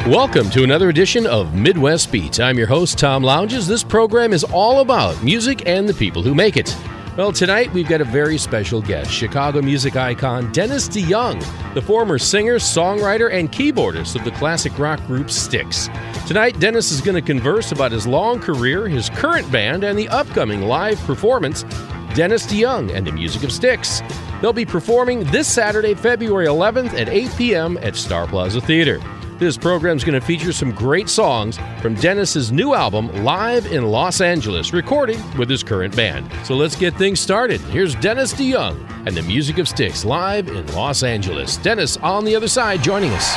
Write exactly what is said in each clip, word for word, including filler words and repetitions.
Welcome to another edition of Midwest Beat. I'm your host, Tom Lounges. This program is all about music and the people who make it. Well, tonight we've got a very special guest, Chicago music icon Dennis DeYoung, the former singer, songwriter, and keyboardist of the classic rock group Styx. Tonight, Dennis is going to converse about his long career, his current band, and the upcoming live performance, Dennis DeYoung and the Music of Styx. They'll be performing this Saturday, February eleventh at eight p.m. at Star Plaza Theater. This program is going to feature some great songs from Dennis's new album, Live in Los Angeles, recorded with his current band. So let's get things started. Here's Dennis DeYoung and the Music of Styx, live in Los Angeles. Dennis on the other side joining us.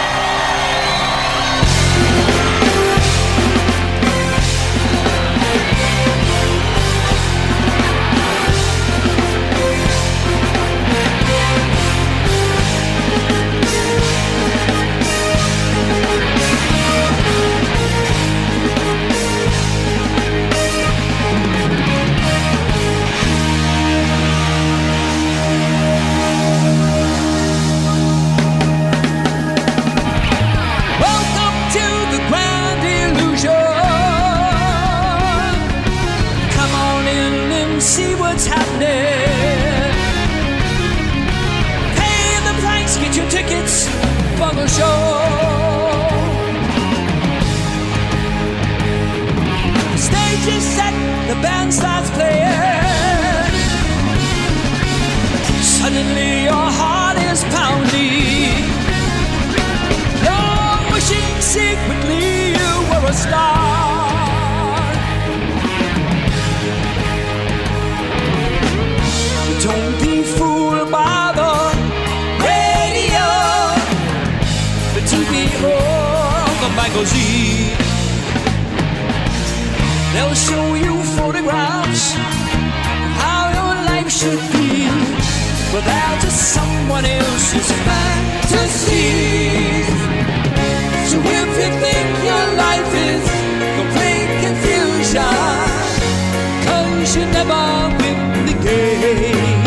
They'll show you photographs of how your life should be, but they're just someone else's fantasy. So if you think your life is complete confusion, 'cause you never win the game,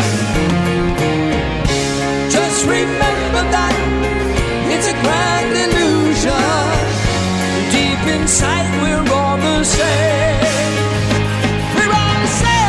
just remember that it's a grand illusion. Deep inside we're all the same. We're all the same.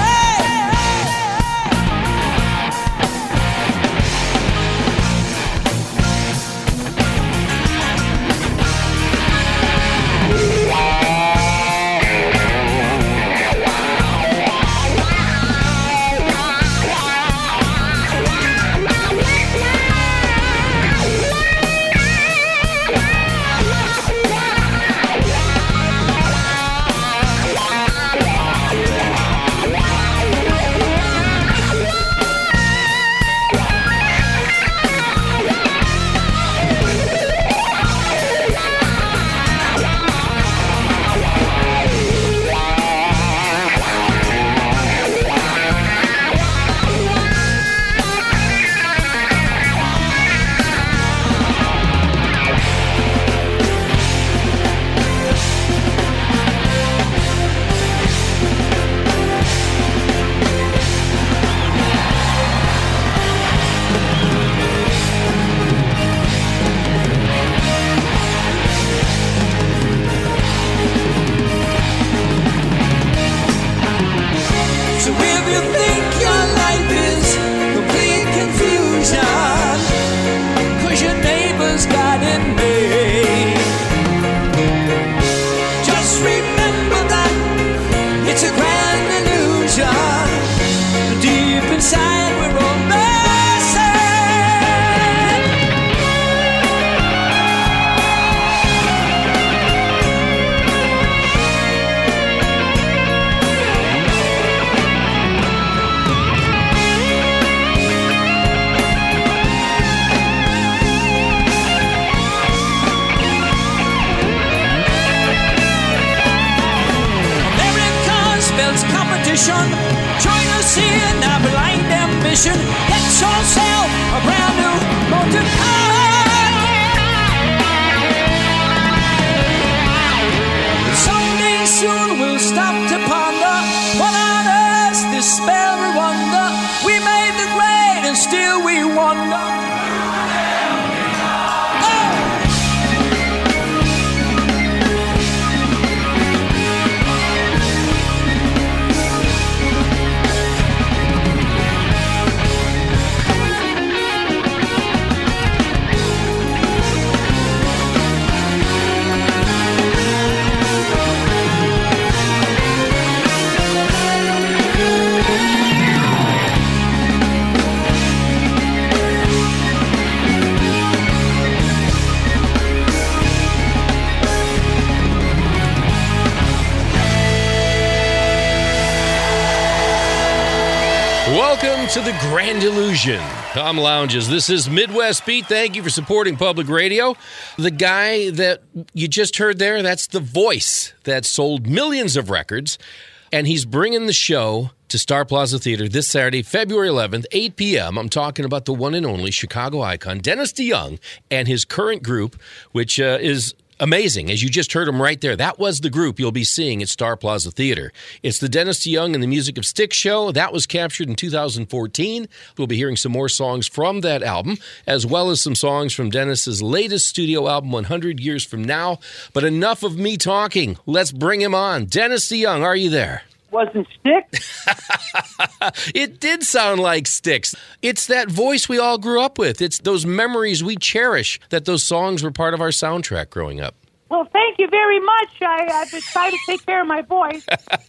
Join us in our blind ambition. Get yourself a brand new motor car. Someday soon we'll stop to ponder what on earth this spell we wonder. We made the grade and still we wonder. Oh! to the Grand Illusion. Tom Lounges. This is Midwest Beat. Thank you for supporting public radio. The guy that you just heard there, that's the voice that sold millions of records. And he's bringing the show to Star Plaza Theater this Saturday, February eleventh, eight p.m. I'm talking about the one and only Chicago icon, Dennis DeYoung, and his current group, which uh, is amazing. As you just heard him right there, that was the group you'll be seeing at Star Plaza Theater. It's the Dennis DeYoung and the Music of Styx show. That was captured in two thousand fourteen. We'll be hearing some more songs from that album, as well as some songs from Dennis's latest studio album, one hundred Years From Now. But enough of me talking. Let's bring him on. Dennis DeYoung, are you there? Wasn't Styx? It did sound like Styx. It's that voice we all grew up with. It's those memories we cherish that those songs were part of our soundtrack growing up. Well, thank you very much. I, I've been trying to take care of my voice.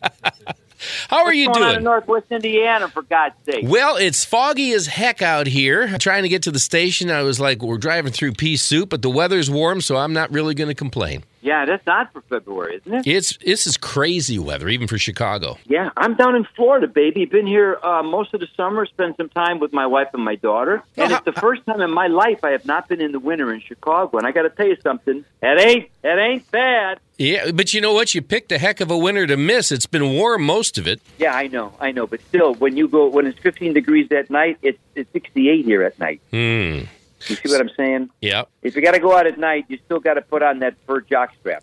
How are you What's going doing? on in Northwest Indiana, for God's sake? Well, it's foggy as heck out here. Trying to get to the station, I was like, we're driving through pea soup, but the weather's warm, so I'm not really going to complain. Yeah, that's odd for February, isn't it? It's This is crazy weather, even for Chicago. Yeah, I'm down in Florida, baby. Been here uh, most of the summer, spent some time with my wife and my daughter. And it's the first time in my life I have not been in the winter in Chicago. And I got to tell you something, that ain't, that ain't bad. Yeah, but you know what? You picked a heck of a winter to miss. It's been warm most of it. Yeah, I know, I know. But still, when you go, when it's fifteen degrees at night, it's, it's sixty-eight here at night. Hmm. You see what I'm saying? Yeah. If you got to go out at night, you still got to put on that fur jockstrap.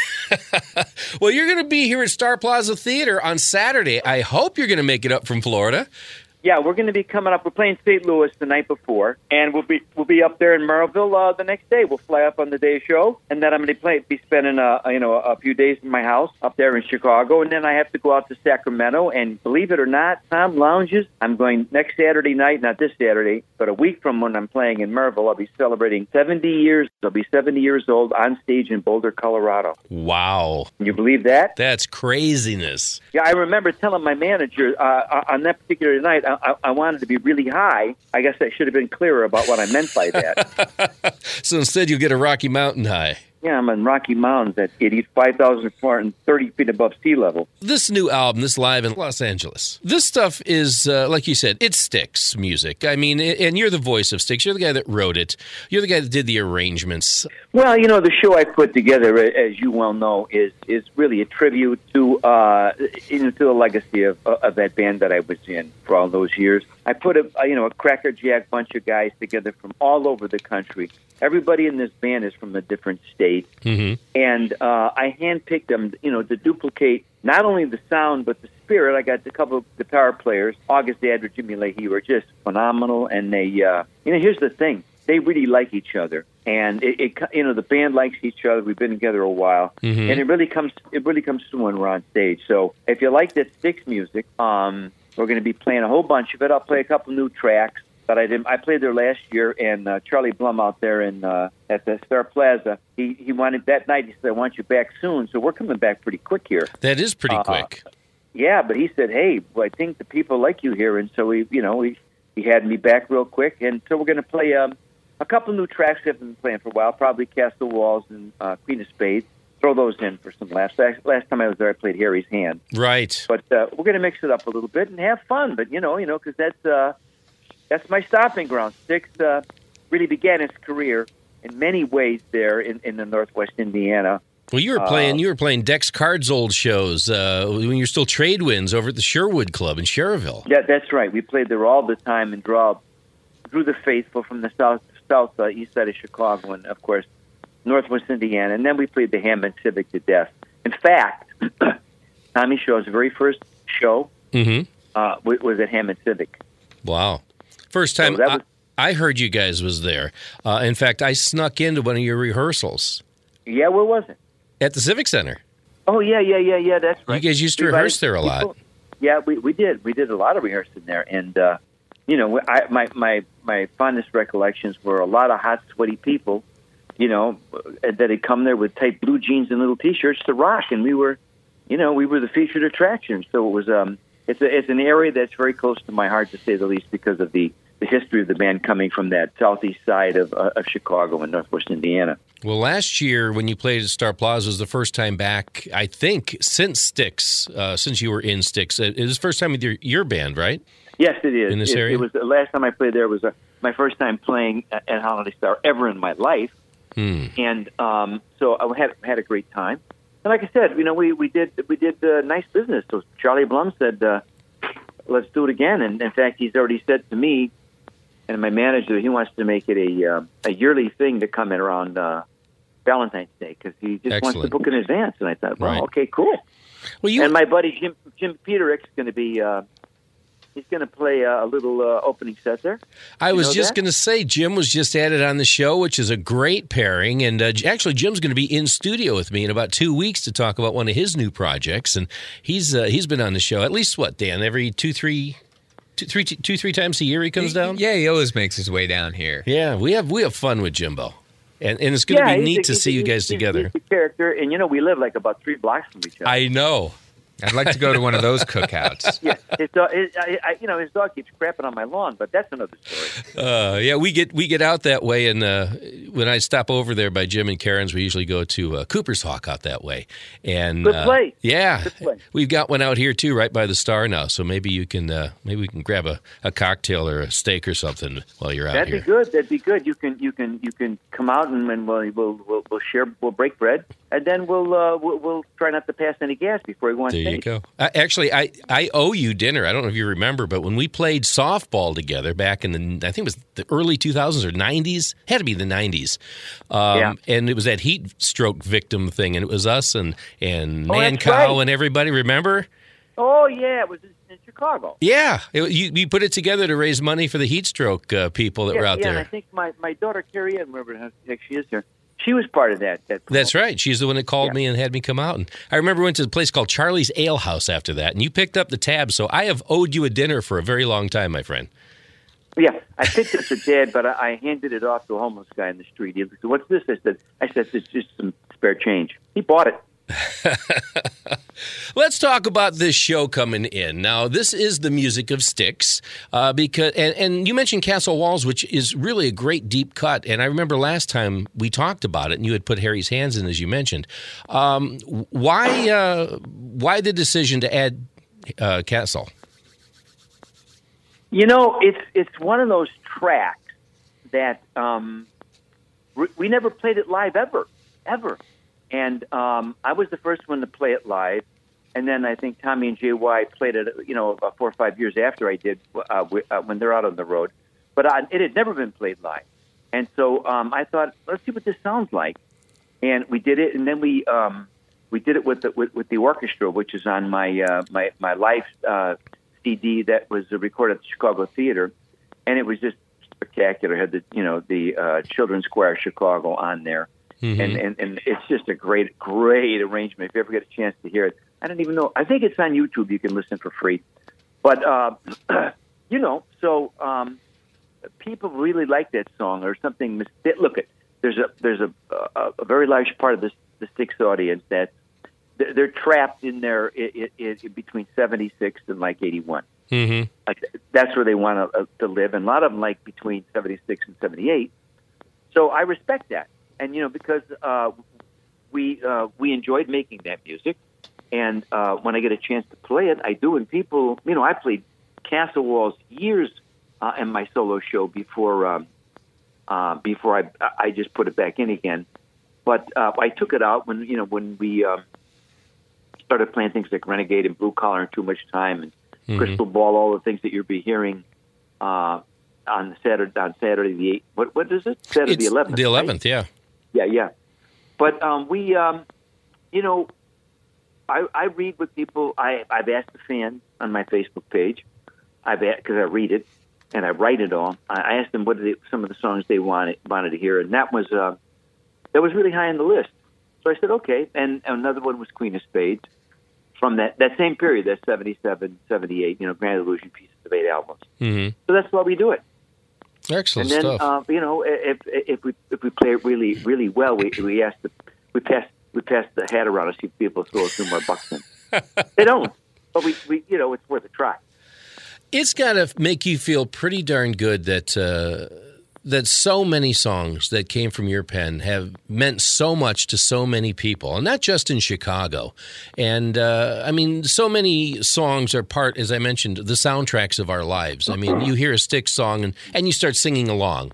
Well, you're going to be here at Star Plaza Theater on Saturday. I hope you're going to make it up from Florida. Yeah, we're going to be coming up. We're playing Saint Louis the night before, and we'll be we'll be up there in Merrillville uh, the next day. We'll fly up on the day show, and then I'm going to play, be spending a you know a few days in my house up there in Chicago, and then I have to go out to Sacramento. And believe it or not, Tom Lounges, I'm going next Saturday night, not this Saturday, but a week from when I'm playing in Merrillville. I'll be celebrating seventy years. I'll be seventy years old on stage in Boulder, Colorado. Wow. Can you believe that? That's craziness. Yeah, I remember telling my manager uh, on that particular night, I, I, I wanted to be really high. I guess I should have been clearer about what I meant by that. So instead you'll get a Rocky Mountain high. Yeah, I'm in Rocky Mountains at eighty-five thousand four hundred thirty feet above sea level. This new album, this live in Los Angeles, this stuff is, uh, like you said, it Styx music. I mean, and you're the voice of Styx. You're the guy that wrote it. You're the guy that did the arrangements. Well, you know, the show I put together, as you well know, is is really a tribute to uh, you know, to the legacy of of that band that I was in for all those years. I put a you know a crackerjack bunch of guys together from all over the country. Everybody in this band is from a different state, mm-hmm. and uh, I handpicked them, you know, to duplicate not only the sound but the spirit. I got a couple of guitar players, August Adler, Jimmy Leahy, who are just phenomenal, and they, uh, you know, here's the thing: they really like each other, and it, it, you know, the band likes each other. We've been together a while, mm-hmm. and it really comes, it really comes through when we're on stage. So, if you like that Styx music, um, we're going to be playing a whole bunch of it. I'll play a couple new tracks. But I didn't. I played there last year, and uh, Charlie Blum out there in uh, at the Star Plaza. He he wanted that night. He said, "I want you back soon." So we're coming back pretty quick here. That is pretty uh, quick. Yeah, but he said, "Hey, well, I think the people like you here," and so he, you know, he he had me back real quick, and so we're going to play um, a couple new tracks we haven't been playing for a while. Probably Castle Walls and uh, Queen of Spades. Throw those in for some laughs. Last, last time I was there, I played Harry's Hand. Right. But uh, we're going to mix it up a little bit and have fun. But you know, you know, because that's. Uh, That's my stopping ground. Styx uh, really began his career in many ways there in, in the Northwest Indiana. Well, you were playing. Uh, you were playing Dex Card's old shows uh, when you were still Trade Winds over at the Sherwood Club in Sherrville. Yeah, that's right. We played there all the time and draw drew the faithful from the south, south uh, east side of Chicago, and of course Northwest Indiana. And then we played the Hammond Civic to death. In fact, Tommy Show's very first show mm-hmm. uh, was at Hammond Civic. Wow. First time so was, I, I heard you guys was there. Uh, in fact, I snuck into one of your rehearsals. Yeah, where was it? At the Civic Center. Oh, yeah, yeah, yeah, yeah, that's right. You guys used to we rehearse there a lot. People, yeah, we, we did. We did a lot of rehearsing there. And, uh, you know, I, my, my, my fondest recollections were a lot of hot, sweaty people, you know, that had come there with tight blue jeans and little T-shirts to rock. And we were, you know, we were the featured attraction. So it was... um. It's a, it's an area that's very close to my heart, to say the least, because of the the history of the band coming from that southeast side of, uh, of Chicago and northwest Indiana. Well, last year when you played at Star Plaza was the first time back, I think, since Styx, uh, since you were in Styx. It was the first time with your, your band, right? Yes, it is. In this it, area? It was the last time I played there was uh, my first time playing at, at Holiday Star ever in my life. Hmm. And um, so I had had a great time. And like I said, you know, we, we did we did uh, nice business. So Charlie Blum said, uh, let's do it again. And in fact, he's already said to me and my manager, he wants to make it a uh, a yearly thing to come in around uh, Valentine's Day because he just Excellent. wants to book in advance. And I thought, well, Right. okay, cool. Well, you And my buddy Jim Jim Peterick's going to be uh, he's going to play uh, a little uh, opening set there. I You was know just that? going to say, Jim was just added on the show, which is a great pairing. And uh, actually, Jim's going to be in studio with me in about two weeks to talk about one of his new projects. And he's uh, he's been on the show at least, what, Dan, every two, three, two, three, two, three times a year he comes down? Yeah, he always makes his way down here. Yeah, we have we have fun with Jimbo. And, and it's going to Yeah, be he's neat a- to he's see a- you guys he's- together. He's a character, and you know we live like about three blocks from each other. I know. I'd like to go to one of those cookouts. yeah, his dog, his, I, I, you know, his dog keeps crapping on my lawn, but that's another story. Uh, yeah, we get we get out that way, and uh, when I stop over there by Jim and Karen's, we usually go to uh, Cooper's Hawk out that way. And Good uh, place. yeah, Good place. we've got one out here too, right by the Star now. So maybe you can uh, maybe we can grab a, a cocktail or a steak or something while you're out That'd here. be good. That'd be good. You can you can you can come out and, and we'll, we'll we'll we'll share. We'll break bread, and then we'll uh, we'll, we'll try not to pass any gas before we go on There stage. you go. Uh, actually, I, I owe you dinner. I don't know if you remember, but when we played softball together back in the, I think it was the early two thousands or nineties, had to be the nineties. Um, Yeah. And it was that heat stroke victim thing, and it was us and, and Oh, Man that's Cow right. and everybody, remember? Oh yeah, it was in, in Chicago. Yeah. It, you, you put it together to raise money for the heat stroke uh, people that yeah, were out yeah, and I there. think my, my daughter Carrie, I remember how the heck she is here. She was part of that. that That's right. She's the one that called Yeah. me and had me come out. And I remember we went to a place called Charlie's Ale House after that, and you picked up the tab. So I have owed you a dinner for a very long time, my friend. Yeah, I picked up the tab, but I, I handed it off to a homeless guy in the street. He said, "What's this?" I said, "I said it's just some spare change." He bought it. Let's talk about this show coming in. Now, this is the music of Styx, uh, because and, and you mentioned Castle Walls, which is really a great deep cut. And I remember last time we talked about it, and you had put Harry's Hands in, as you mentioned. Um, why uh, why the decision to add uh, Castle? You know, it's it's one of those tracks that um, we, we never played it live ever, ever. And um, I was the first one to play it live, and then I think Tommy and J Y played it, you know, about four or five years after I did uh, w- uh, when they're out on the road. But uh, it had never been played live, and so um, I thought, let's see what this sounds like. And we did it, and then we um, we did it with the, with, with the orchestra, which is on my uh, my my live uh, C D that was recorded at the Chicago Theater, and it was just spectacular. It had the you know the uh, Children's Choir Chicago on there. Mm-hmm. And, and and it's just a great, great arrangement. If you ever get a chance to hear it, I don't even know. I think it's on YouTube. You can listen for free. But, uh, you know, so um, people really like that song or something. Look, there's a there's a, a, a very large part of this, the Styx audience that they're trapped in there in, in, in between seventy-six and like eighty-one. Mm-hmm. Like that's where they want to, uh, to live. And a lot of them like between seventy-six and seventy-eight. So I respect that. And, you know, because uh, we uh, we enjoyed making that music, and uh, when I get a chance to play it, I do. And people, you know, I played Castle Walls years uh, in my solo show before um, uh, before I I just put it back in again. But uh, I took it out when you know when we um, started playing things like Renegade and Blue Collar and Too Much Time and Mm-hmm. Crystal Ball, all the things that you'll be hearing. Uh, on Saturday, on Saturday the eighth. What what is it? Saturday It's the eleventh. the eleventh, right? yeah. Yeah, yeah. But um, we, um, you know, I, I read with people. I, I've asked the fans on my Facebook page. I've because I read it and I write it all. I asked them what are they, some of the songs they wanted wanted to hear, and that was uh, that was really high on the list. So I said okay. And another one was Queen of Spades from that, that same period, that seventy-seven, seventy-eight. You know, Grand Illusion pieces of eight albums. Mm-hmm. So that's why we do it. Excellent And then, stuff. uh, you know, if if we if we play it really really well, we we ask the we pass we pass the hat around to see if people throw a few more bucks in. They don't, but we, we you know it's worth a try. It's got to make you feel pretty darn good that uh, that so many songs that came from your pen have meant so much to so many people, and not just in Chicago. And, uh, I mean, so many songs are part, as I mentioned, the soundtracks of our lives. I mean, you hear a Styx song and, and you start singing along.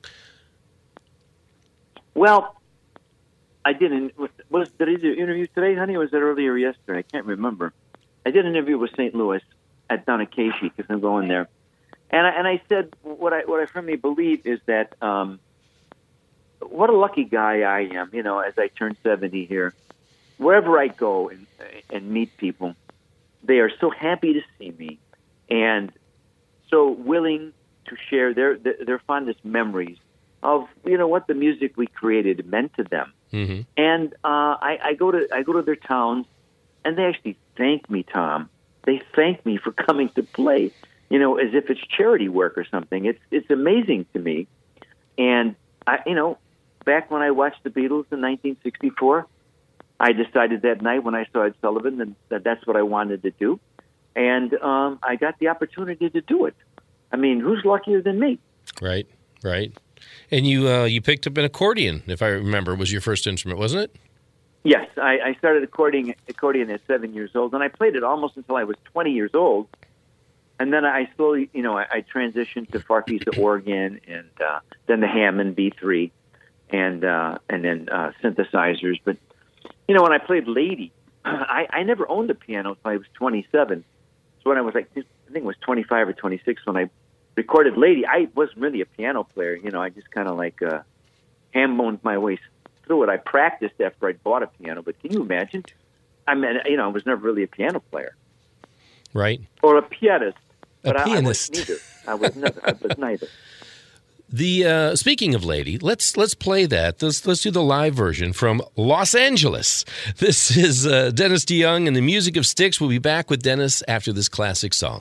Well, I didn't. Was did I do an interview today, honey, or was it earlier yesterday? I can't remember. I did an interview with Saint Louis at Donna Casey because I'm going there, and I, and I said what I what I firmly believe is that um, what a lucky guy I am. You know, as I turn seventy here, wherever I go and and meet people, they are so happy to see me, and so willing to share their their, their fondest memories of, you know, what the music we created meant to them. Mm-hmm. And uh, I, I go to I go to their towns, and they actually thank me, Tom. They thank me for coming to play, you know, as if it's charity work or something. It's it's amazing to me. And I, you know, back when I watched the Beatles in nineteen sixty-four, I decided that night when I saw Ed Sullivan that, that that's what I wanted to do, and um, I got the opportunity to do it. I mean, who's luckier than me? Right, right. And you uh, you picked up an accordion, if I remember, was your first instrument, wasn't it? Yes, I, I started accordion, accordion at seven years old, and I played it almost until I was twenty years old. And then I slowly, you know, I, I transitioned to Farfisa organ, and uh, then the Hammond B three, and uh, and then uh, synthesizers. But, you know, when I played Lady, I, I never owned a piano until I was twenty-seven. So when I was like, I think it was twenty-five or twenty-six when I recorded Lady, I wasn't really a piano player. You know, I just kind of like uh, ham-boned my way through it. I practiced after I bought a piano, but can you imagine? I mean, you know, I was never really a piano player. Right. Or a pianist. A But pianist. I, I was neither. I was never. I was neither. The uh, speaking of Lady, let's let's play that. Let's let's do the live version from Los Angeles. This is uh, Dennis DeYoung and the music of Styx. We'll be back with Dennis after this classic song.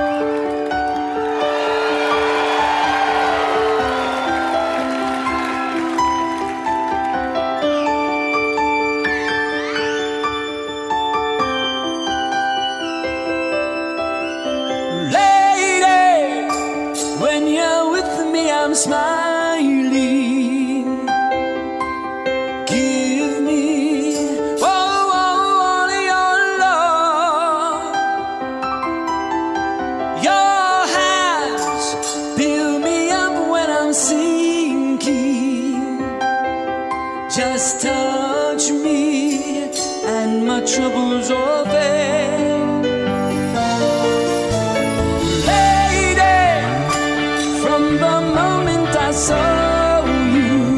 Smiling, give me oh, all your love. Your hands build me up when I'm sinking. Just touch me and my troubles will fade. Saw you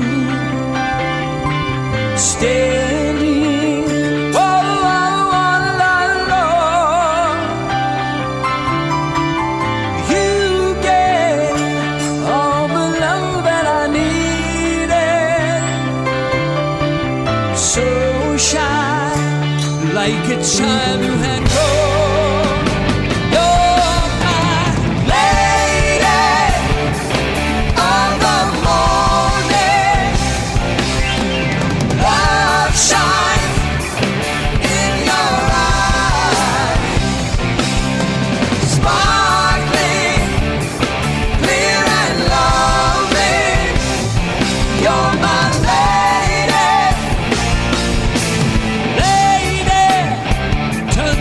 standing oh, all alone. You gave all the love that I needed. So shy, like a child who had grown. Lady,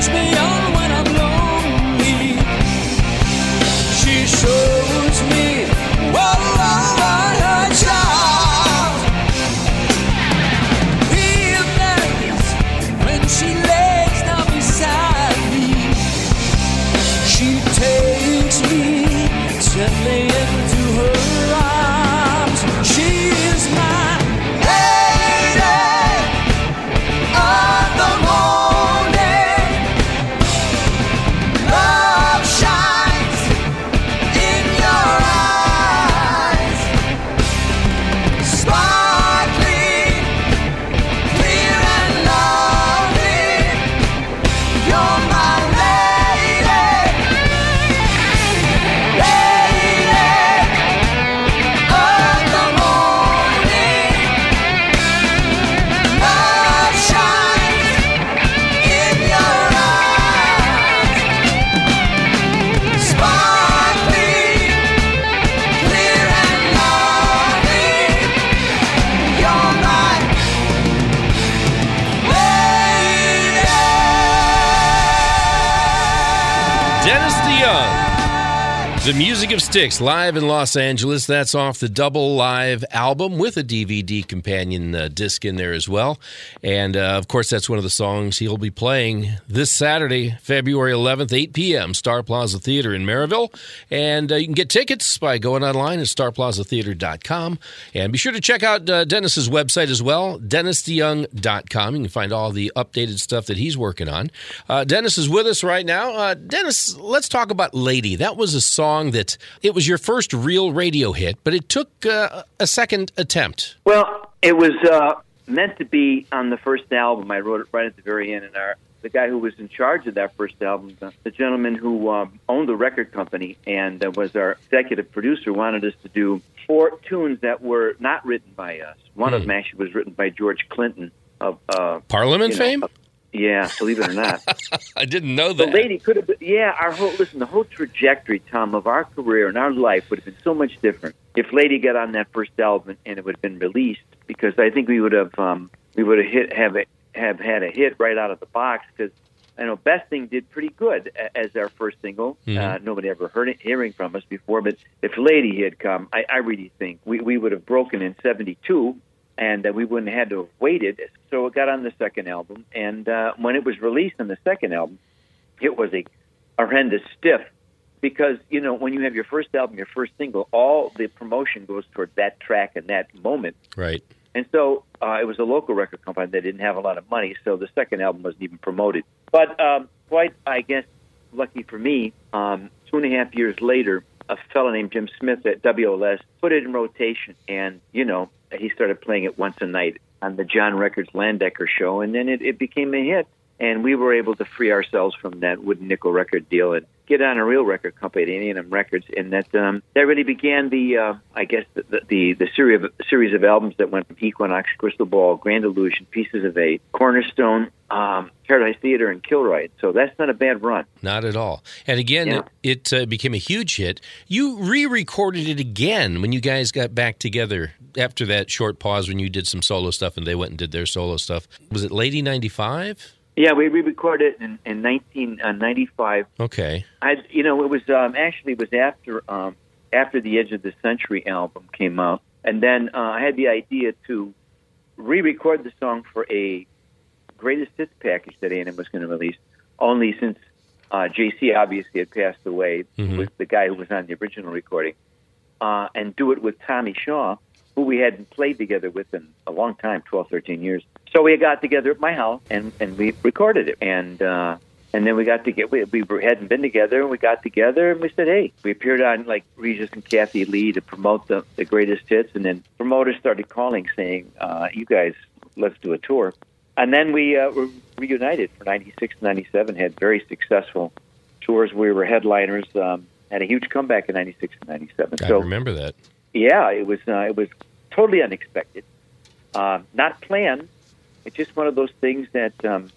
The Music of Styx, live in Los Angeles. That's off the Double Live album with a D V D companion uh, disc in there as well. And, uh, of course, that's one of the songs he'll be playing this Saturday, February eleventh, eight p.m., Star Plaza Theater in Maryville. And uh, you can get tickets by going online at star plaza theater dot com. And be sure to check out uh, Dennis's website as well, dennis deyoung dot com. You can find all the updated stuff that he's working on. Uh, Dennis is with us right now. Uh, Dennis, let's talk about Lady. That was a song that it was your first real radio hit, but it took uh, a second attempt. Well, it was uh, meant to be on the first album. I wrote it right at the very end, and our the guy who was in charge of that first album, the, the gentleman who um, owned the record company and uh, was our executive producer, wanted us to do four tunes that were not written by us. One hmm. of them actually was written by George Clinton of uh, Parliament you know, fame. Of, Yeah, believe it or not. I didn't know that. The Lady could have been, yeah, our whole, listen, the whole trajectory, Tom, of our career and our life would have been so much different if Lady got on that first album and it would have been released, because I think we would have, um, we would have hit, have, a, have had a hit right out of the box, because I know Best Thing did pretty good as our first single. Mm-hmm. Uh, nobody ever heard it, hearing from us before, but if Lady had come, I, I really think we, we would have broken in seventy-two, and uh, we wouldn't have had to have waited. So it got on the second album, and uh, when it was released on the second album, it was a horrendous stiff, because, you know, when you have your first album, your first single, all the promotion goes toward that track and that moment. Right. And so uh, it was a local record company that didn't have a lot of money, so the second album wasn't even promoted. But um, quite, I guess, lucky for me, um, two and a half years later, a fellow named Jim Smith at W L S put it in rotation, and, you know, he started playing it once a night on the John Records Landecker show, and then it, it became a hit. And we were able to free ourselves from that wooden nickel record deal and get on a real record company at A and M Records, and that um, that really began the, uh, I guess, the the, the, the series, of, series of albums that went from Equinox, Crystal Ball, Grand Illusion, Pieces of Eight, Cornerstone, um, Paradise Theater, and Killride. So that's not a bad run. Not at all. And again, yeah. it, it uh, became a huge hit. You re-recorded it again when you guys got back together after that short pause when you did some solo stuff and they went and did their solo stuff. Was it Lady ninety-five? Yeah, we re-recorded it in, in nineteen ninety-five. Okay. I, you know, it was um, actually it was after um, after the Edge of the Century album came out, and then uh, I had the idea to re-record the song for a greatest hits package that A and M was going to release. Only since uh, J C obviously had passed away, mm-hmm. who was the guy who was on the original recording, uh, and do it with Tommy Shaw, who we hadn't played together with in a long time, twelve, thirteen years. So we got together at my house, and, and we recorded it. And uh, and then we got to get, we, we hadn't been together, and we got together, and we said, hey, we appeared on, like, Regis and Kathy Lee to promote the, the greatest hits, and then promoters started calling saying, uh, you guys, let's do a tour. And then we uh, were reunited for ninety-six, ninety-seven, had very successful tours. We were headliners, um, had a huge comeback in ninety-six and ninety-seven. I so, remember that. Yeah, it was uh, it was totally unexpected, uh, not planned. It's just one of those things that um,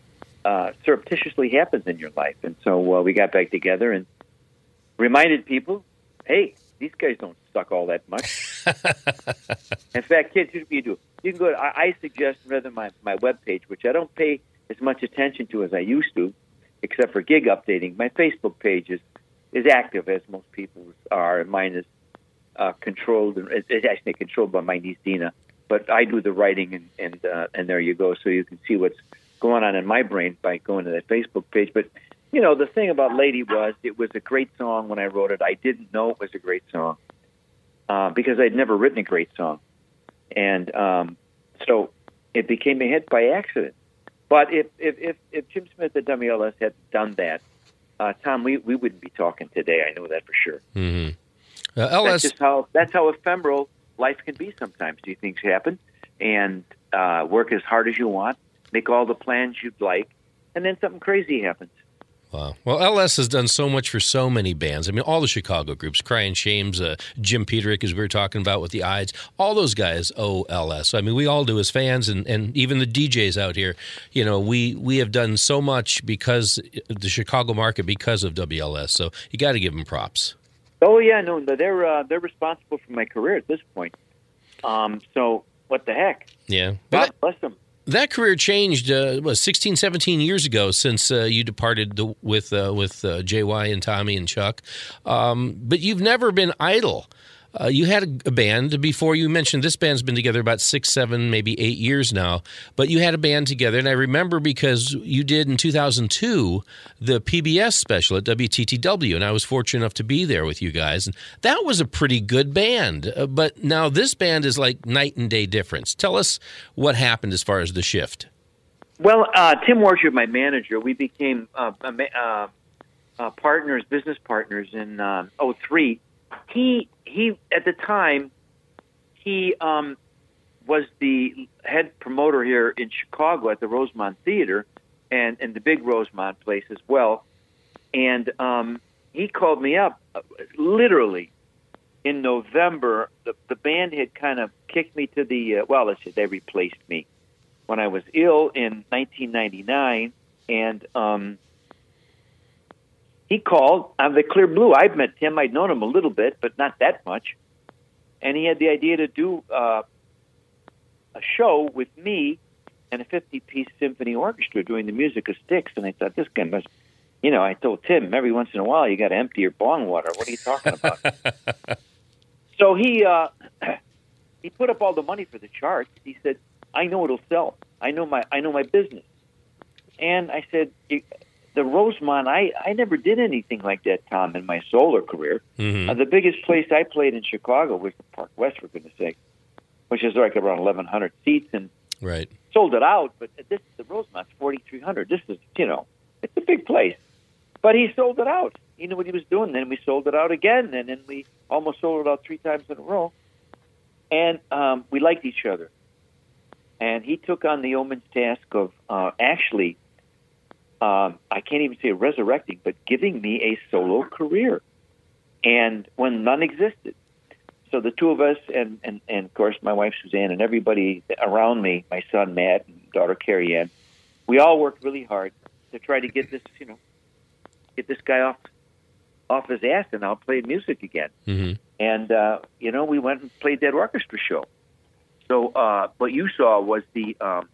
uh, surreptitiously happens in your life. And so uh, we got back together and reminded people, hey, these guys don't suck all that much. In fact, kids, here's what you do. You can go to, I, I suggest rather my, my webpage, which I don't pay as much attention to as I used to, except for gig updating. My Facebook page is, is active, as most people's are, and mine is uh, controlled. It's actually controlled by my niece, Dina. But I do the writing, and and, uh, and there you go. So you can see what's going on in my brain by going to that Facebook page. But, you know, the thing about Lady was it was a great song when I wrote it. I didn't know it was a great song uh, because I'd never written a great song. And um, so it became a hit by accident. But if if, if, if Jim Smith at W L S had done that, uh, Tom, we, we wouldn't be talking today. I know that for sure. Mm-hmm. Uh, L S... That's just how, that's how ephemeral life can be sometimes. These things happen, and uh, work as hard as you want, make all the plans you'd like, and then something crazy happens. Wow. Well, L S has done so much for so many bands. I mean, all the Chicago groups, Crying Shames, uh, Jim Peterick, as we were talking about with the Ides, all those guys owe L S. I mean, we all do as fans, and, and even the D Js out here. You know, we, we have done so much because the Chicago market because of W L S. So you got to give them props. Oh yeah, no, they're uh, they're responsible for my career at this point. Um, so what the heck? Yeah, God bless them. that career changed, uh, was sixteen, seventeen years ago since uh, you departed the, with uh, with uh, J Y and Tommy and Chuck. Um, but you've never been idle. Uh, you had a, a band before. You mentioned this band's been together about six, seven, maybe eight years now. But you had a band together, and I remember because you did in two thousand two the P B S special at W T T W, and I was fortunate enough to be there with you guys. And that was a pretty good band. Uh, but now this band is like night and day difference. Tell us what happened as far as the shift. Well, uh, Tim Worship, my manager, we became uh, uh, uh, partners, business partners in uh, oh three. He he at the time he um, was the head promoter here in Chicago at the Rosemont Theater and, and the big Rosemont place as well. And um, he called me up uh, literally in November. The, the band had kind of kicked me to the uh, well, let's say they replaced me when I was ill in nineteen ninety-nine, and um, he called out of the clear blue. I'd met Tim. I'd known him a little bit, but not that much. And he had the idea to do uh, a show with me and a fifty-piece symphony orchestra doing the music of Styx. And I thought, this guy must, you know, I told Tim, every once in a while you got to empty your bong water. What are you talking about? So he uh, he put up all the money for the charts. He said, I know it'll sell. I know my I know my business. And I said, the Rosemont, I, I never did anything like that, Tom, in my solo career. Mm-hmm. Uh, the biggest place I played in Chicago was the Park West, for goodness sake, which is like around eleven hundred seats, and right. sold it out. But this the Rosemont's forty-three hundred. This is, you know, it's a big place. But he sold it out. He knew what he was doing. Then we sold it out again, and then we almost sold it out three times in a row. And um, we liked each other. And he took on the yeoman's task of uh, actually, um, I can't even say resurrecting, but giving me a solo career. And when none existed. So the two of us, and, and, and of course my wife Suzanne, and everybody around me, my son Matt and daughter Carrie Ann, we all worked really hard to try to get this, you know, get this guy off off his ass and out playing music again. Mm-hmm. And, uh, you know, we went and played that orchestra show. So uh, what you saw was the, um,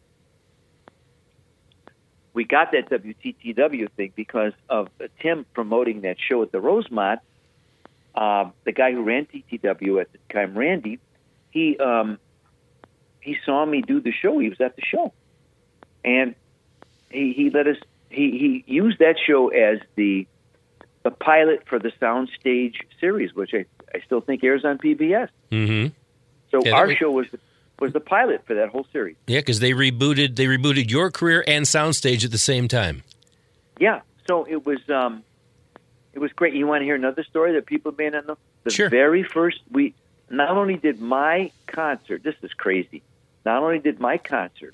we got that W T T W thing because of uh, Tim promoting that show at the Rosemont. Uh, the guy who ran T T W at the time, Randy, he um, he saw me do the show. He was at the show. And he, he let us, he, he used that show as the the pilot for the Soundstage series, which I, I still think airs on P B S. Mm-hmm. So yeah, our was... show was the, was the pilot for that whole series. Yeah, because they rebooted they rebooted your career and Soundstage at the same time. Yeah, so it was um, it was great. You want to hear another story that people may not know? The sure. very first, we not only did my concert. This is crazy. Not only did my concert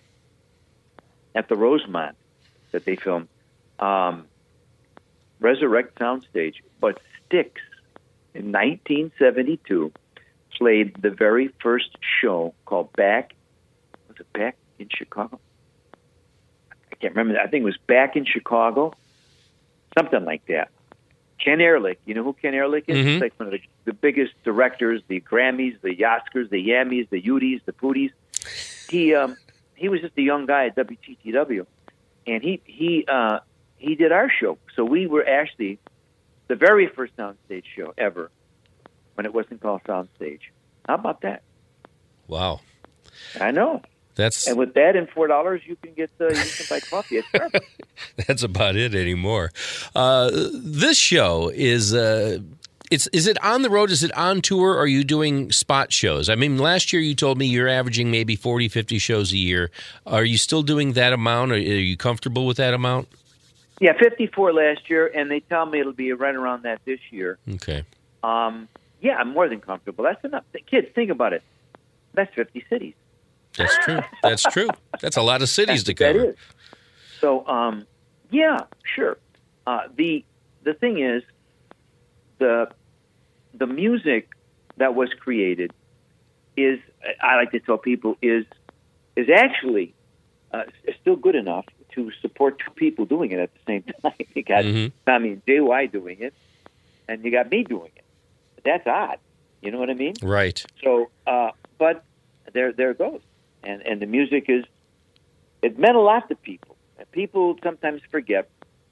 at the Rosemont that they filmed. Um, Resurrect Soundstage, but Styx in nineteen seventy-two played the very first show called Back, was it Back in Chicago? I can't remember. I think it was Back in Chicago, something like that. Ken Ehrlich, you know who Ken Ehrlich is? Mm-hmm. He's like one of the, the biggest directors, the Grammys, the Oscars, the Yammys, the Uties, the Pooties. He um, he was just a young guy at W T T W, and he he uh, he did our show. So we were actually the very first Soundstage show ever when it wasn't called Soundstage. How about that? Wow. I know. That's And with that and four dollars, you can get uh, you can buy coffee. It's perfect. That's about it anymore. Uh, this show is... Uh, It's is it on the road? Is it on tour? Or are you doing spot shows? I mean, last year you told me you're averaging maybe forty, fifty shows a year. Are you still doing that amount? Or are you comfortable with that amount? Yeah, fifty-four last year, and they tell me it'll be right around that this year. Okay. Um, yeah, I'm more than comfortable. That's enough. Kids, think about it. That's fifty cities. That's true. That's true. That's a lot of cities to cover. That is. So, um, yeah, sure. Uh, the the thing is, the the music that was created is, I like to tell people, is is actually uh, still good enough to support two people doing it at the same time. You got mm-hmm. Tommy and J Y doing it, and you got me doing it. That's odd. You know what I mean? Right. So, uh, but there there it goes. And and the music is it meant a lot to people. And people sometimes forget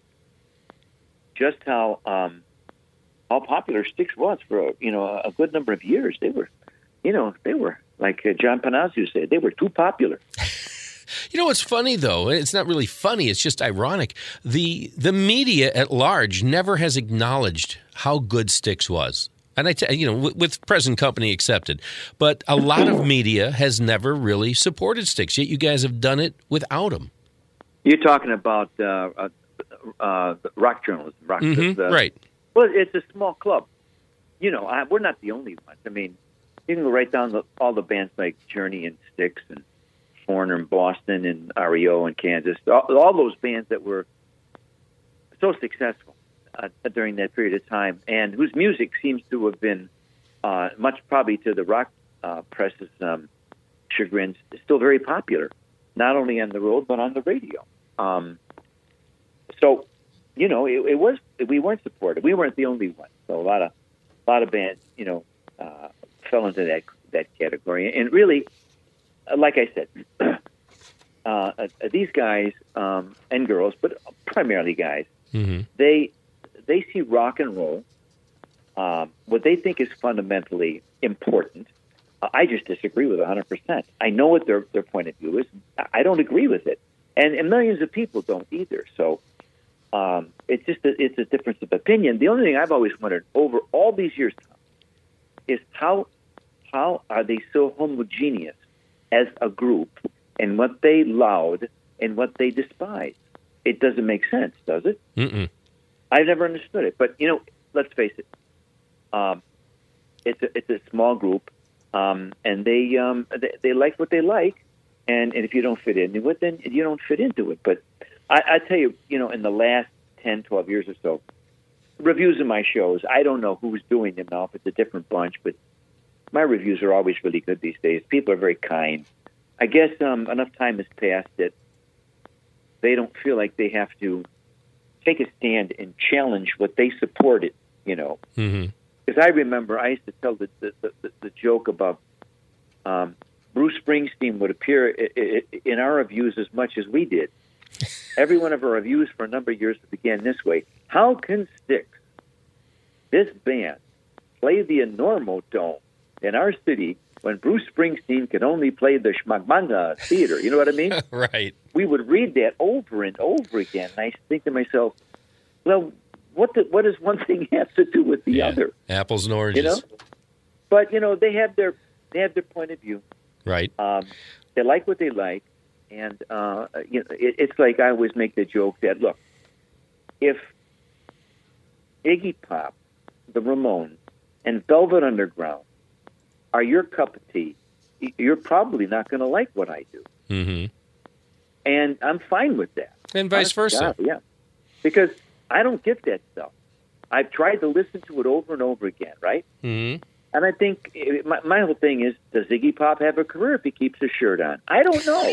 just how um, how popular Styx was for you know a good number of years. They were, you know, they were like uh, John Panazio said, they were too popular. You know what's funny though? It's not really funny. It's just ironic. The the media at large never has acknowledged how good Styx was. And I, t- you know, with, with present company accepted, but a lot of media has never really supported Styx. Yet you guys have done it without them. You're talking about uh, uh, uh, rock journalism, rock, Mm-hmm, uh, right? Well, it's a small club. You know, I, we're not the only ones. I mean, you can go right down the, all the bands like Journey and Styx and Foreigner in Boston and R E O in Kansas. All, all those bands that were so successful uh, during that period of time, and whose music seems to have been uh, much probably to the rock uh, press's um, chagrin, still very popular, not only on the road but on the radio. Um, so, you know, it, it was we weren't supported. We weren't the only ones. So a lot of a lot of bands, you know, uh, fell into that that category. And really, like I said, uh, uh, these guys um, and girls, but primarily guys, mm-hmm. they they see rock and roll, um, what they think is fundamentally important. Uh, I just disagree with it one hundred percent. I know what their their point of view is. I don't agree with it, and, and millions of people don't either. So um, it's just a, it's a difference of opinion. The only thing I've always wondered over all these years, Tom, is how how are they so homogeneous as a group and what they laud and what they despise? It doesn't make sense, does it? Mm-mm. I've never understood it. But, you know, let's face it. Um, it's, a, it's a small group, um, and they, um, they they like what they like, and, and if you don't fit into it, then you don't fit into it. But I, I tell you, you know, in the last ten, twelve years or so, reviews of my shows, I don't know who's doing them now, if it's a different bunch, but my reviews are always really good these days. People are very kind. I guess um, enough time has passed that they don't feel like they have to take a stand and challenge what they supported, you know. Because mm-hmm. I remember I used to tell the the, the, the joke about um, Bruce Springsteen would appear in our reviews as much as we did. Every one of our reviews for a number of years began this way: how can Styx, this band, play the Enormo Dome in our city when Bruce Springsteen could only play the Schmagmanga Theater? You know what I mean? Right. We would read that over and over again, and I think to myself, well, what the, what does one thing have to do with the yeah. other? Apples and oranges. You know? But, you know, they have their they have their point of view. Right. Um, they like what they like, and uh, you know, it, it's like I always make the joke that, look, if Iggy Pop, the Ramones, and Velvet Underground are your cup of tea, you're probably not going to like what I do. Mm-hmm. And I'm fine with that. And vice versa. God, yeah. Because I don't get that stuff. I've tried to listen to it over and over again, right? Mm-hmm. And I think it, my, my whole thing is, does Iggy Pop have a career if he keeps his shirt on? I don't know.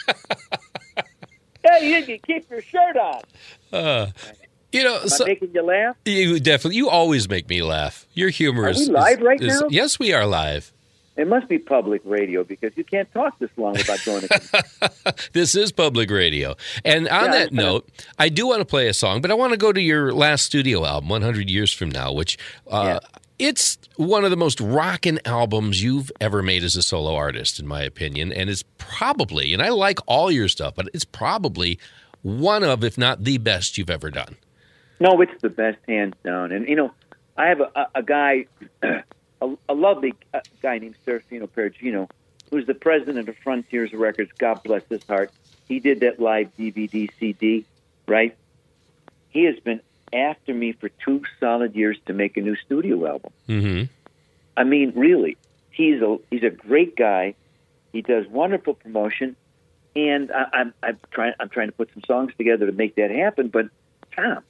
Hey, Iggy, keep your shirt on. Uh, you know, Am so, I making you laugh? You definitely. You always make me laugh. Your humor are is. Are we live is, right is, now? Yes, we are live. It must be public radio because you can't talk this long without going to... This is public radio. And on Yeah, that I'm- note, I do want to play a song, but I want to go to your last studio album, one hundred Years From Now, which uh, Yeah. it's one of the most rockin' albums you've ever made as a solo artist, in my opinion. And it's probably, and I like all your stuff, but it's probably one of, if not the best you've ever done. No, it's the best, hands down. And, you know, I have a, a, a guy... A, a lovely guy named Serafino Perugino, who's the president of Frontiers Records. God bless his heart. He did that live D V D, C D, right? He has been after me for two solid years to make a new studio album. Mm-hmm. I mean, really, he's a he's a great guy. He does wonderful promotion, and I, I'm I'm trying I'm trying to put some songs together to make that happen. But Tom,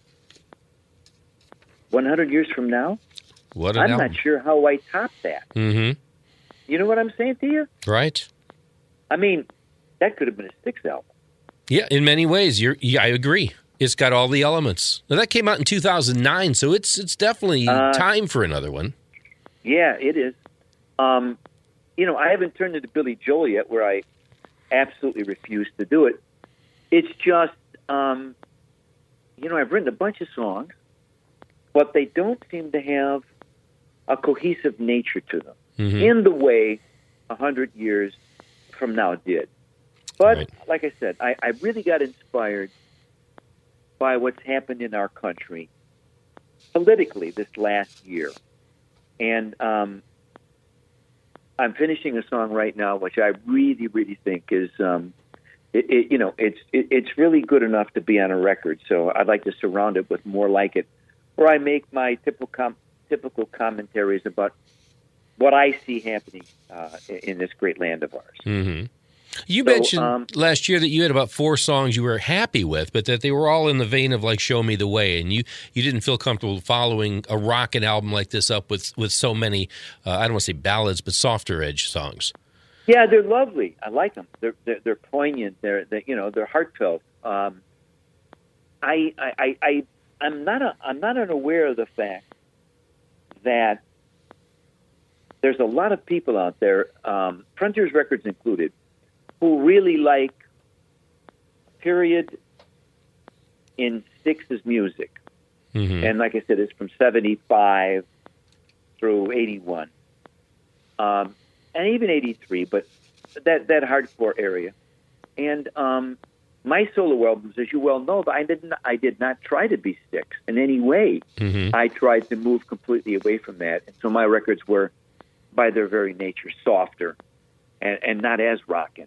one hundred years from now. What an I'm album. not sure how I top that. Mm-hmm. You know what I'm saying to you? Right. I mean, that could have been a Styx album. Yeah, in many ways, you're. Yeah, I agree. It's got all the elements. Now, that came out in two thousand nine, so it's it's definitely Uh, time for another one. Yeah, it is. Um, you know, I haven't turned into Billy Joel yet, where I absolutely refuse to do it. it's just, um, you know, I've written a bunch of songs, but they don't seem to have a cohesive nature to them mm-hmm. in the way a hundred years from now did. But right. like I said, I, I really got inspired by what's happened in our country politically this last year. And um, I'm finishing a song right now, which I really, really think is, um, it, it, you know, it's it, it's really good enough to be on a record. So I'd like to surround it with more like it, where I make my typical com- typical commentaries about what I see happening uh, in this great land of ours. Mm-hmm. You so, mentioned um, last year that you had about four songs you were happy with, but that they were all in the vein of like "Show Me the Way," and you, you didn't feel comfortable following a rockin' album like this up with with so many uh, I don't want to say ballads, but softer edge songs. Yeah, they're lovely. I like them. They're they're, they're poignant. They're, they're you know they're heartfelt. Um, I, I I I I'm not a, I'm not unaware of the fact that there's a lot of people out there, um, Frontiers Records included, who really like period in Styx's music. Mm-hmm. And like I said, it's from seventy-five through eighty-one. Um, and even eighty-three, but that, that hardcore area. And um, my solo albums, as you well know, I didn't I did not try to be Styx in any way. Mm-hmm. I tried to move completely away from that. And so my records were, by their very nature, softer and, and not as rockin'.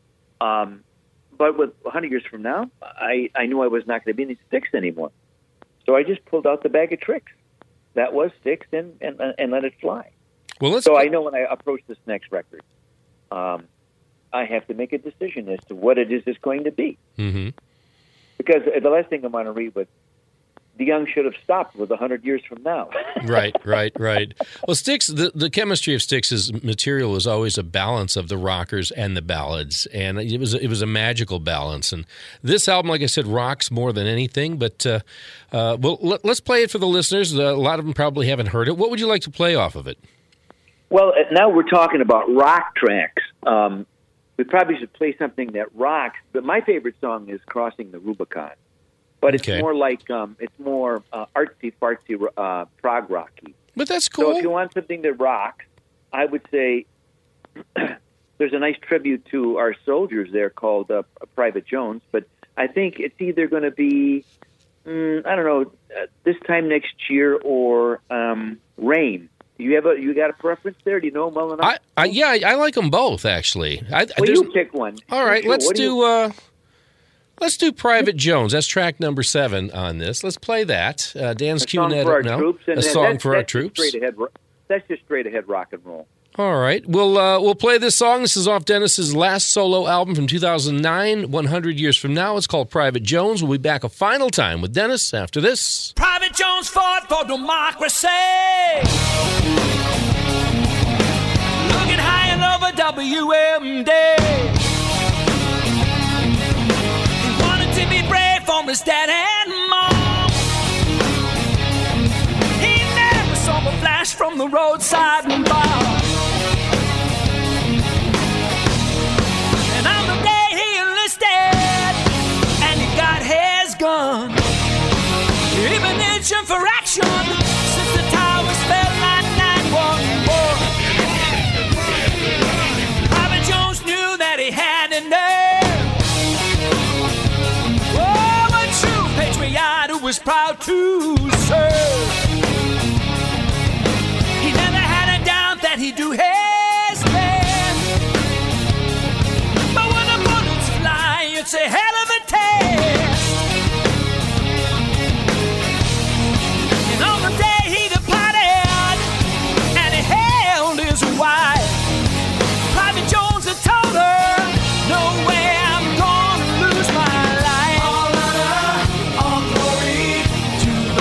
Um, but with one hundred years from now, I, I knew I was not going to be any Styx anymore. So I just pulled out the bag of tricks. That was Styx and, and, and let it fly. Well, let's so put... I know when I approach this next record, um, I have to make a decision as to what it is it's going to be. Mm-hmm. Because the last thing I'm going to read with, the young should have stopped with one hundred years from now. Right, right, right. Well, Styx, the, the chemistry of Styx's material was always a balance of the rockers and the ballads, and it was it was a magical balance. And this album, like I said, rocks more than anything. But uh, uh, well, let, let's play it for the listeners. A lot of them probably haven't heard it. What would you like to play off of it? Well, now we're talking about rock tracks. Um, we probably should play something that rocks. But my favorite song is "Crossing the Rubicon." But it's okay. more like, um, it's more uh, artsy-fartsy uh, prog rocky. But that's cool. So if you want something that rocks, I would say there's a nice tribute to our soldiers there called uh, Private Jones. But I think it's either going to be, mm, I don't know, uh, this time next year or um, Rain. You have a you got a preference there? Do you know them well enough? I, I, yeah, I, I like them both, actually. I, well, you pick one. All right, sure. let's do... do... You... Uh, Let's do Private Jones. That's track number seven on this. Let's play that. Uh, Dan's queuing that up now. Troops, a song that's, for that's our troops. Straight ahead, that's just straight ahead rock and roll. All right. We'll, uh, we'll play this song. This is off Dennis's last solo album from two thousand nine, one hundred years from now. It's called Private Jones. We'll be back a final time with Dennis after this. Private Jones fought for democracy. Looking high over W M D. From his dad and mom, he never saw the flash from the roadside bar. And on the day he enlisted, and he got his gun, even itching for action since the towers fell like nine one one. Private Jones knew that he had enough. Was proud to serve. He never had a doubt that he'd do his best. But when the bullets fly, it's a hell of a test. And on the day he departed, and he held his wife, Private Jones had told her, "No way I'm gonna lose my life." All honor, all glory to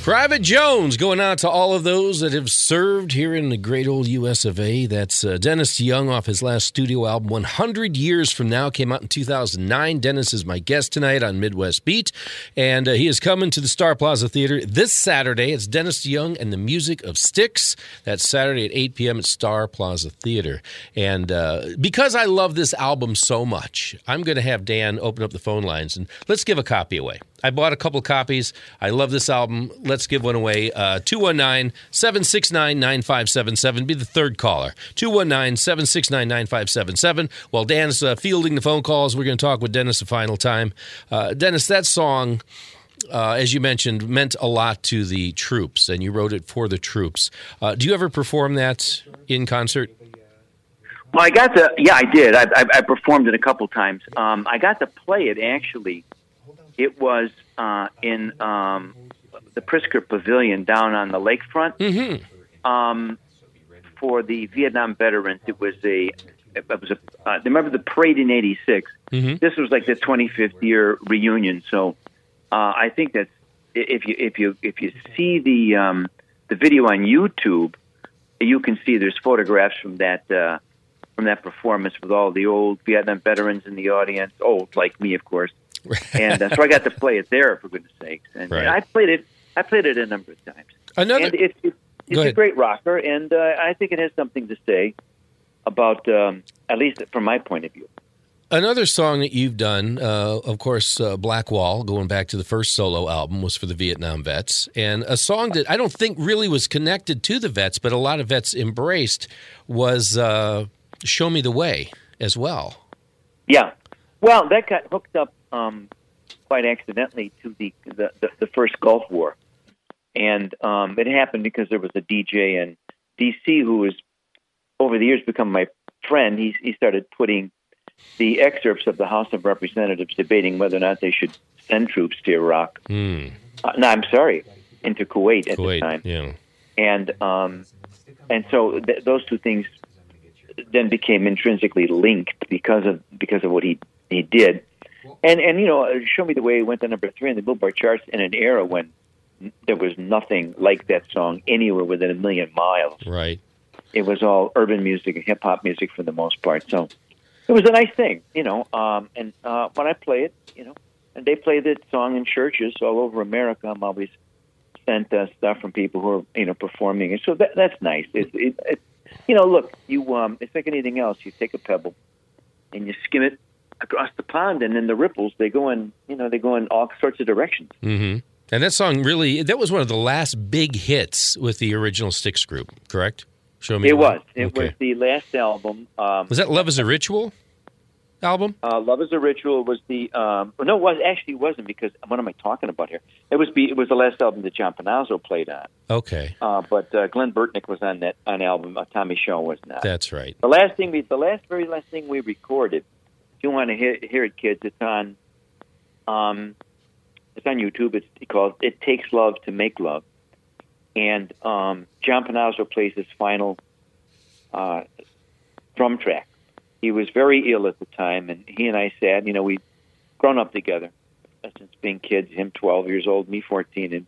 Private Jones going out to all of those that have served here in the great old U S of A. That's uh, Dennis DeYoung off his last studio album, one hundred Years From Now, came out in two thousand nine. Dennis is my guest tonight on Midwest Beat, and uh, he is coming to the Star Plaza Theater this Saturday. It's Dennis DeYoung and the Music of Styx. That's Saturday at eight p.m. at Star Plaza Theater. And uh, because I love this album so much, I'm going to have Dan open up the phone lines, and let's give a copy away. I bought a couple copies. I love this album. Let's give one away. Uh, two one nine, seven six nine, nine five seven seven. Be the third caller. two one nine, seven six nine, nine five seven seven. While Dan's uh, fielding the phone calls, we're going to talk with Dennis a final time. Uh, Dennis, that song, uh, as you mentioned, meant a lot to the troops, and you wrote it for the troops. Uh, do you ever perform that in concert? Well, I got to, yeah, I did. I, I, I performed it a couple times. Um, I got to play it, actually. It was uh, in um, the Pritzker Pavilion down on the lakefront. Mm-hmm. Um, for the Vietnam veterans, it was a. It was a. Uh, remember the parade in eighty-six? Mm-hmm. This was like the twenty-fifth year reunion. So uh, I think that if you if you if you see the um, the video on YouTube, you can see there's photographs from that uh, from that performance with all the old Vietnam veterans in the audience, old like me, of course. and uh, so I got to play it there, for goodness sakes. And, right. and I played it. I played it a number of times. Another, and it, it, it's a great rocker, and uh, I think it has something to say about, um, at least from my point of view. Another song that you've done, uh, of course, uh, Black Wall, going back to the first solo album, was for the Vietnam vets. And a song that I don't think really was connected to the vets, but a lot of vets embraced, was uh, Show Me the Way as well. Yeah. Well, that got hooked up um, quite accidentally to the, the, the, the first Gulf War. And um, it happened because there was a D J in D C who has, over the years, become my friend. He, he started putting the excerpts of the House of Representatives debating whether or not they should send troops to Iraq. Mm. Uh, no, I'm sorry, into Kuwait at Kuwait, the time. Yeah. And, um, and so th- those two things then became intrinsically linked because of because of what he he did. And, and you know, Show Me the Way went to number three in the Billboard charts in an era when there was nothing like that song anywhere within a million miles. Right. It was all urban music and hip-hop music for the most part. So it was a nice thing, you know. Um, and uh, when I play it, you know, and they play that song in churches all over America, I'm always sent uh, stuff from people who are, you know, performing it. So that, that's nice. It, it, it, you know, look, you um, it's like anything else. You take a pebble and you skim it across the pond, and then the ripples, they go in, you know, they go in all sorts of directions. Mm-hmm. And that song really, that was one of the last big hits with the original Styx group, correct? Show Me. It the was. Way. It Okay. was the last album. Um, Was that Love is a Ritual album? uh, Love is a Ritual was the, um, no, it was, actually wasn't, because what am I talking about here? It was be, it was the last album that John Panazzo played on. Okay. Uh, but uh, Glenn Burtnick was on that on album. Uh, Tommy Shaw was not. That's right. The last thing we, the last, very last thing we recorded, if you want to hear, hear it, kids, it's on, um, it's on YouTube. It's called "It Takes Love to Make Love," and um, John Panazzo plays his final uh, drum track. He was very ill at the time, and he and I sat. You know, we'd grown up together since being kids. Him twelve years old, me fourteen, and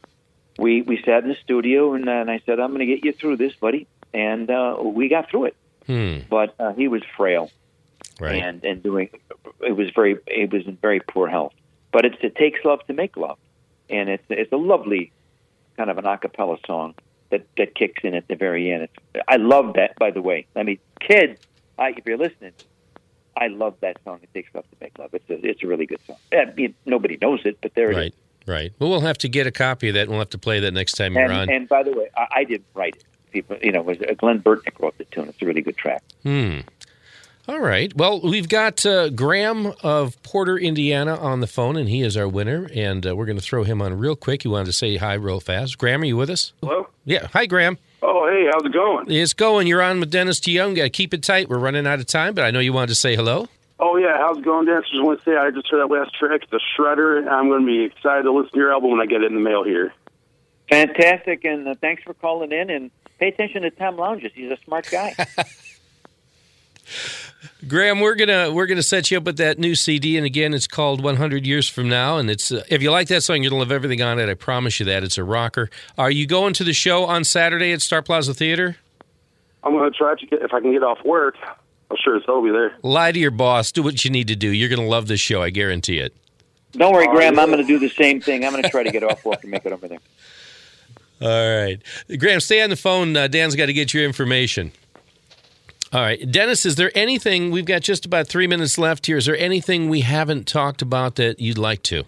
we we sat in the studio, and, uh, and I said, "I'm going to get you through this, buddy," and uh, we got through it. Hmm. But uh, he was frail. Right. And and doing it was very it was in very poor health. But it's it takes love to make love, and it's it's a lovely kind of an a cappella song that, that kicks in at the very end. It's, I love that, by the way. I mean, kids, I, if you're listening, I love that song. It takes love to make love. It's a, it's a really good song. I mean, nobody knows it, but there right. it is. Right. Well, we'll have to get a copy of that, and we'll have to play that next time you're And, on. and by the way, I, I didn't write it. People, you know, it was uh, Glenn Burtnick wrote the tune. It's a really good track. Hmm. All right. Well, we've got uh, Graham of Porter, Indiana on the phone, and he is our winner, and uh, we're going to throw him on real quick. You wanted to say hi real fast. Graham, are you with us? Hello? Yeah. Hi, Graham. Oh, hey, how's it going? It's going. You're on with Dennis DeYoung. Got to keep it tight. We're running out of time, but I know you wanted to say hello. Oh, yeah, how's it going, Dennis? Just want to say I just heard that last track, The Shredder. I'm going to be excited to listen to your album when I get it in the mail here. Fantastic, and uh, thanks for calling in, and pay attention to Tom Lounges. He's a smart guy. Graham, we're gonna we're gonna set you up with that new C D, and again, it's called one hundred Years From Now. And it's uh, if you like that song, you're gonna love everything on it. I promise you that. It's a rocker. Are you going to the show on Saturday at Star Plaza Theater? I'm going to try to get, if I can get off work. I'm sure it's will be there. Lie to your boss. Do what you need to do. You're gonna love this show. I guarantee it. Don't worry, Graham. I'm going to do the same thing. I'm going to try to get off work and make it over there. All right, Graham, stay on the phone. Uh, Dan's got to get your information. All right. Dennis, is there anything, we've got just about three minutes left here. Is there anything we haven't talked about that you'd like to?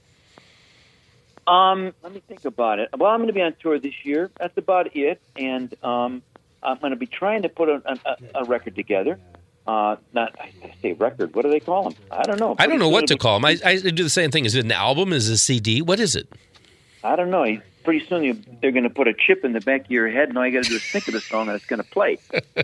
Um, let me think about it. Well, I'm going to be on tour this year. That's about it. And um, I'm going to be trying to put a, a, a record together. Uh, not, I say record. What do they call them? I don't know. I don't know what to be, call them. I, I do the same thing. Is it an album? Is it a C D? What is it? I don't know. Pretty soon you, they're going to put a chip in the back of your head, and all you got to do is think of the song, and it's going to play.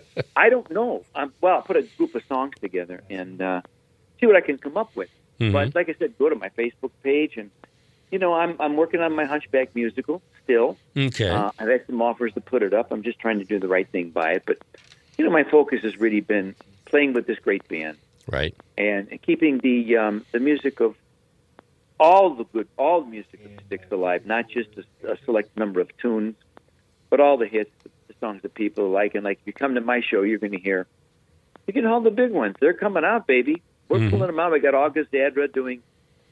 I don't know. I'm, well, I'll put a group of songs together and uh, see what I can come up with. Mm-hmm. But like I said, go to my Facebook page, and you know, I'm I'm working on my Hunchback musical still. Okay. Uh, I've had some offers to put it up. I'm just trying to do the right thing by it. But you know, my focus has really been playing with this great band, right, and keeping the um, the music of all the good, all the music of Styx alive, not just a, a select number of tunes, but all the hits, the songs that people like. And like, if you come to my show, you're going to hear, you can all the big ones. They're coming out, baby. We're mm-hmm. pulling them out. We got August Adra doing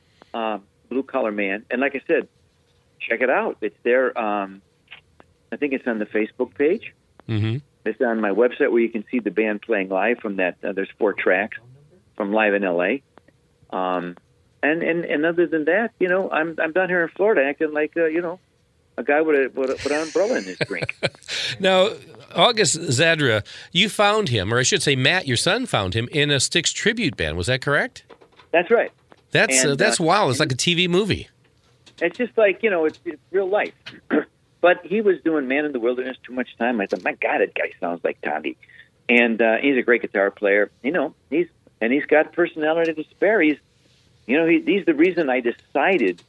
um, Blue Collar Man. And like I said, check it out. It's there. Um, I think it's on the Facebook page. Mm-hmm. It's on my website where you can see the band playing live from that. Uh, there's four tracks from Live in L A. Um, And, and and other than that, you know, I'm I'm down here in Florida acting like uh, you know, a guy with a with, a, with an umbrella in his drink. Now, August Zadra, you found him, or I should say, Matt, your son, found him in a Styx tribute band. Was that correct? That's right. That's and, uh, that's uh, wild. It's like a T V movie. It's just like, you know, it's, it's real life. But he was doing Man in the Wilderness too much time. I thought, my God, that guy sounds like Tommy. And uh, he's a great guitar player. You know, he's and he's got personality to spare. He's You know, he, he's the reason I decided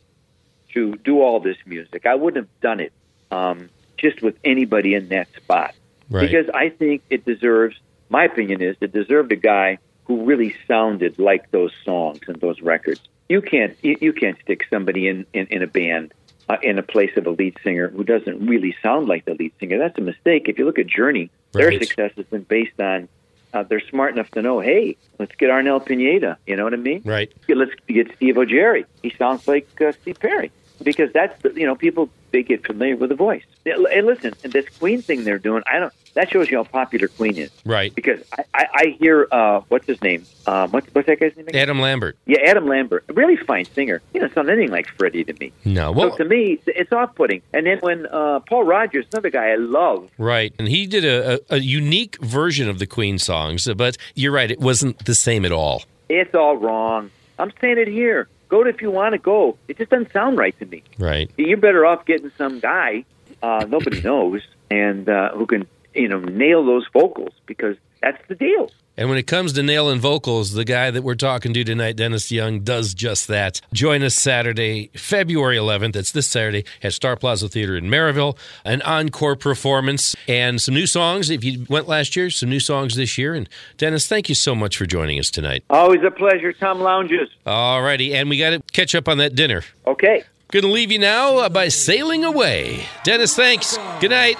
to do all this music. I wouldn't have done it um, just with anybody in that spot. Right. Because I think it deserves, my opinion is, it deserved a guy who really sounded like those songs and those records. You can't you, you can't stick somebody in, in, in a band uh, in a place of a lead singer who doesn't really sound like the lead singer. That's a mistake. If you look at Journey, their Right. success has been based on Uh, they're smart enough to know, hey, let's get Arnel Pineda. You know what I mean? Right. Yeah, let's get Steve O'Jerry. He sounds like uh, Steve Perry. Because that's, the, you know, people, they get familiar with the voice. And listen, and this Queen thing they're doing, I don't, that shows you how popular Queen is. Right. Because I, I, I hear, uh, what's his name? Um, what's, what's that guy's name again? Adam Lambert. Yeah, Adam Lambert. A really fine singer. You know, sounds anything like Freddie to me. No. Well, so to me, it's off-putting. And then when uh, Paul Rogers, another guy I love. Right. And he did a, a, a unique version of the Queen songs, but you're right, it wasn't the same at all. It's all wrong. I'm saying it here. Go to if you want to go. It just doesn't sound right to me. Right. You're better off getting some guy uh, nobody knows and uh, who can, you know, nail those vocals, because that's the deal. And when it comes to nailing vocals, the guy that we're talking to tonight, Dennis Young, does just that. Join us Saturday, February eleventh. It's this Saturday at Star Plaza Theater in Maryville. An encore performance and some new songs. If you went last year, some new songs this year. And Dennis, thank you so much for joining us tonight. Always a pleasure, Tom Lounges. All righty. And we got to catch up on that dinner. Okay. Going to leave you now by Sailing Away. Dennis, thanks. Good night.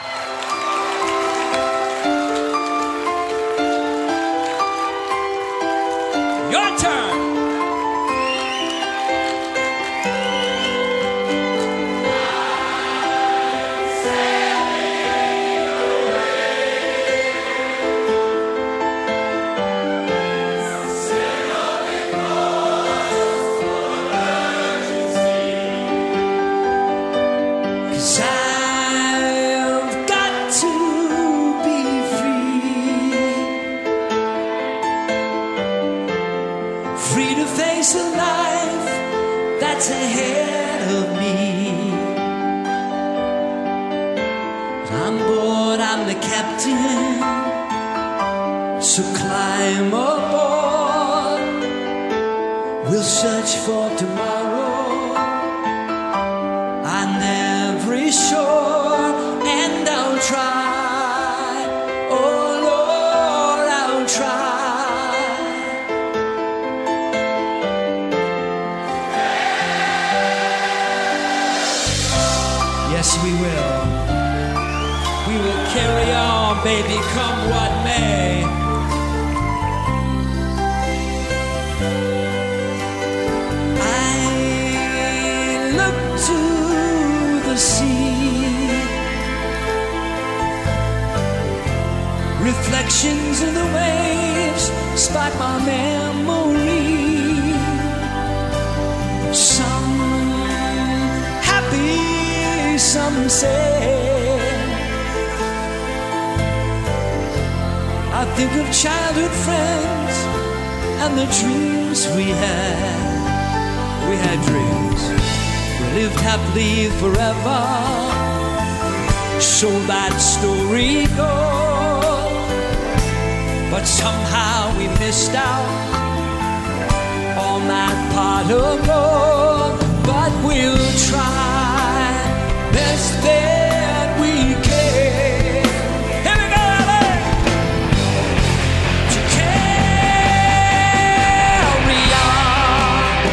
Your turn. Cause I've got to be free, free to face a life that's ahead of me. I'm bored, I'm the captain, so climb aboard. We'll search for tomorrow on every shore, and I'll try, oh Lord, I'll try Yes, we will. We will carry on, baby, come what may. I look to the sea, reflections in the waves spark my memory. Some happy, some sad. I think of childhood friends and the dreams we had. We had dreams. We lived happily forever. So that story goes. But somehow we missed out on that part of love. But we'll try best that we can. Here we go, Ellie! To carry on.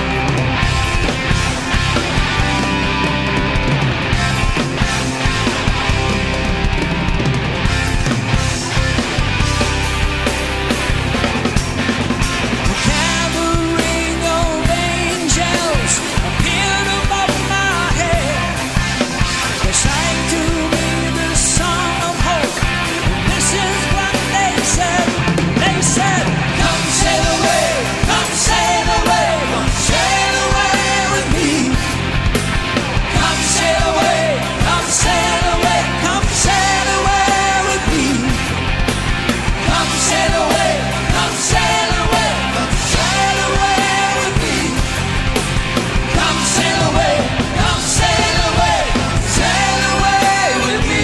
The gathering of angels appeared above my head. They sang to me the song of hope. And this is what they said. They said, come sail away, come sail away, come sail away with me. Come sail away, come sail away, come sail away with me. Come sail away, come sail away, come sail away with me. Come sail away, come sail away, come sail away with me.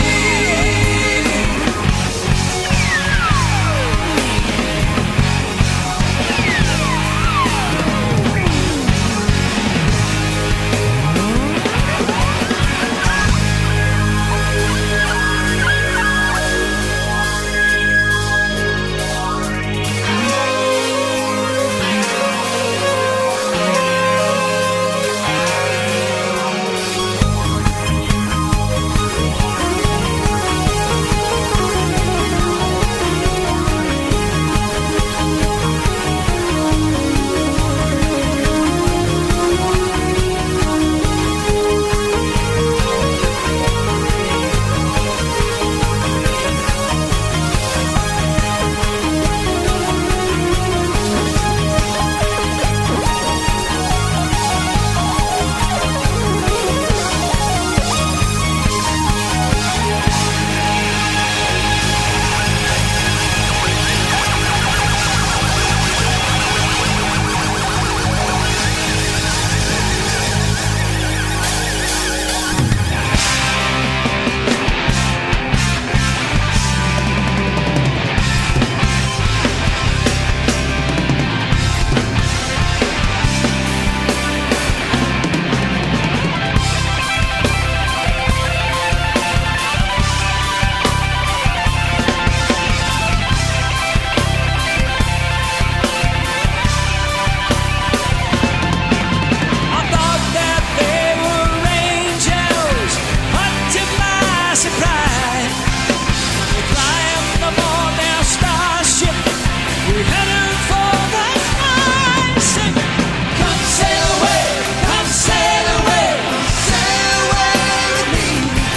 I thought that they were angels, but to my surprise, we climbed aboard their starship. We headed for the sky. Sing, come sail away, come sail away, come sail away with me.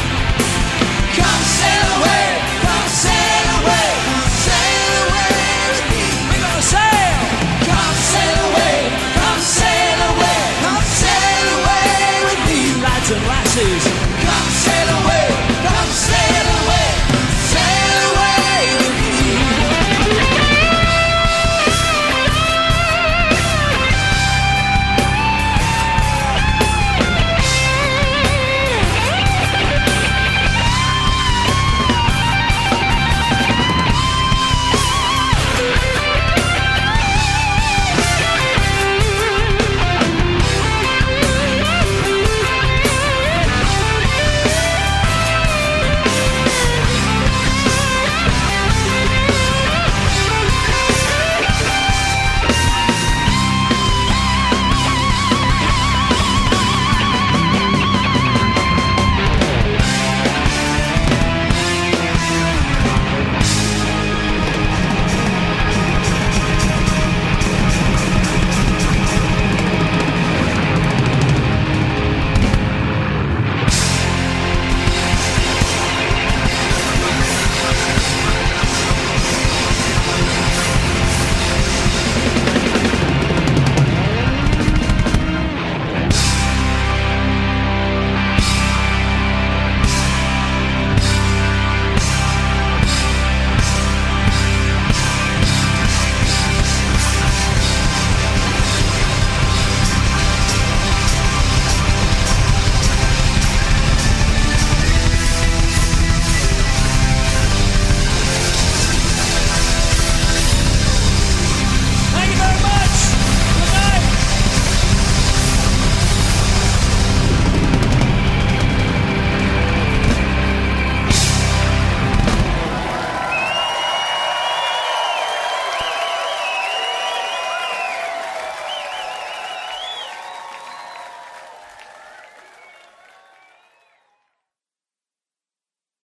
Come sail away, come sail away, come sail away with me. We're gonna sail. Come sail away, come sail away, come sail away with me. Lads and lasses.